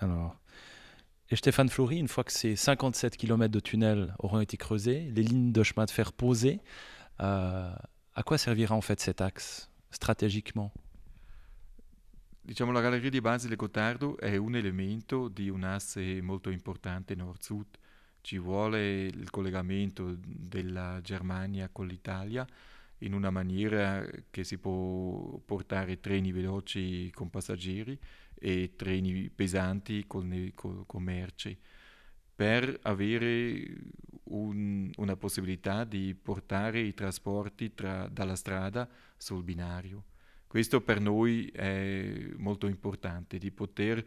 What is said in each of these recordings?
Alors, et Stéphane Flory, une fois que ces 57 kilomètres de tunnels auront été creusés, les lignes de chemin de fer posées, à quoi servira en fait cet axe stratégiquement? Diciamo, la galleria di Basile Gottardo è un elemento di un asse molto importante nord-sud. Ci vuole il collegamento della Germania con l'Italia in una maniera che si può portare treni veloci con passeggeri e treni pesanti con merci, per avere una possibilità di portare i trasporti dalla strada sul binario. Questo per noi è molto importante, di poter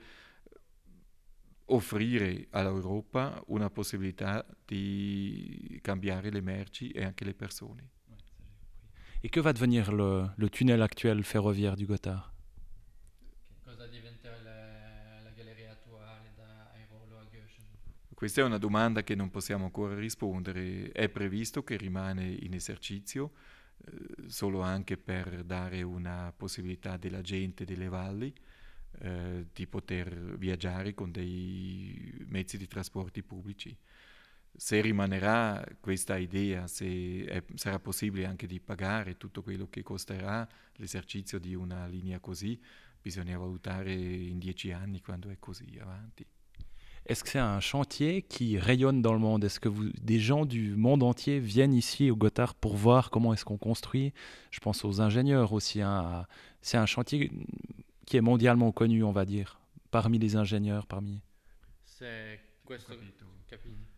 offrire all'Europa una possibilità di cambiare le merci e anche le persone. Et que va devenir le tunnel actuel ferroviaire du Gothard? Cosa diventerà la galleria attuale da Airolo a Göschen? Questa è una domanda che non possiamo ancora rispondere. È previsto che rimane in esercizio solo anche per dare una possibilità della gente delle valli di poter viaggiare con dei mezzi di trasporti pubblici. Se rimanerà questa idea, se sarà possibile anche di pagare tutto quello che costerà l'esercizio di una linea così, bisogna valutare in 10 anni quando è così avanti. Est-ce que c'est un chantier qui rayonne dans le monde? Est-ce que des gens du monde entier viennent ici au Gothard pour voir comment est-ce qu'on construit? Je pense aux ingénieurs aussi, hein. C'est un chantier qui est mondialement connu, on va dire, parmi les ingénieurs, parmi... Se questo Capito. capito.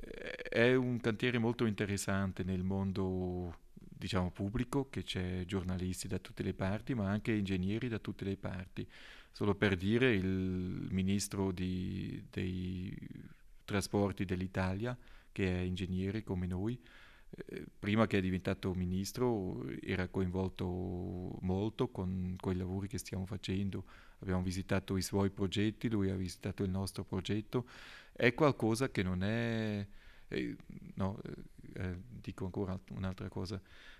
È un cantiere molto interessante nel mondo, diciamo, pubblico, che c'è giornalisti da tutte le parti, ma anche ingegneri da tutte le parti. Solo per dire, il ministro dei trasporti dell'Italia, che è ingegnere come noi, prima che è diventato ministro era coinvolto molto con i lavori che stiamo facendo. Abbiamo visitato i suoi progetti, lui ha visitato il nostro progetto. È qualcosa che non è... eh, no, dico ancora un'altra cosa.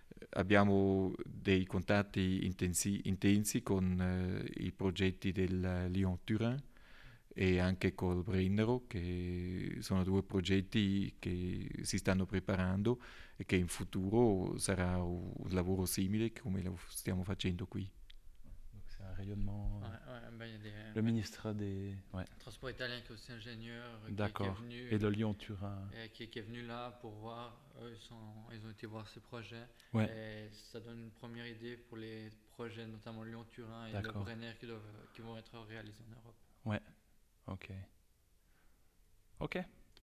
Abbiamo dei contatti intensi con i progetti del Lyon-Turin e anche col Brennero, che sono due progetti che si stanno preparando e che in futuro sarà un lavoro simile come lo stiamo facendo qui. Donc c'est un rayonnement... Ben, il y a Le ministre des... Ouais, un transport italien qui est aussi ingénieur qui est d'accord. venu Et le Lyon-Turin. qui est venu là pour voir. Eux, ils ont été voir ces projets Ouais, et ça donne une première idée pour les projets, notamment Lyon-Turin et le d'accord. Brenner qui vont être réalisés en Europe. Ouais, ok. Ok.